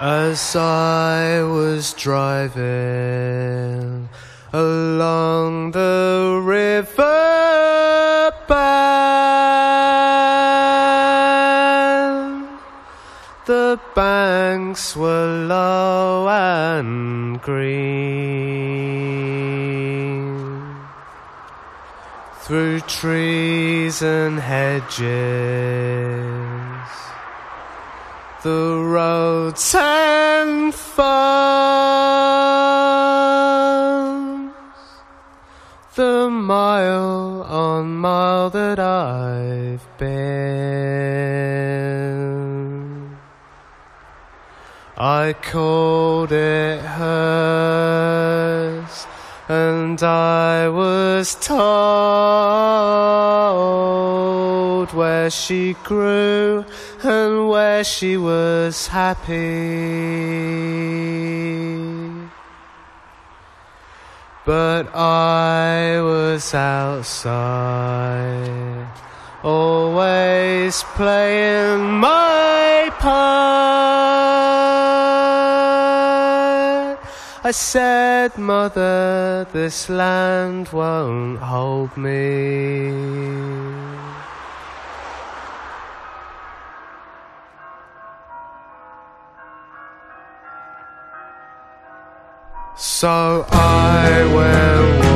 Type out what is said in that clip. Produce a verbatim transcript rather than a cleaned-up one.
As I was driving along the river bank, the banks were low and green. Through trees and hedges, the roads and farms, the mile on mile that I've been, I called it hers, and I was told where she grew and where she was happy. But I was outside, always playing my part. I said, Mother, this land won't hold me. So I went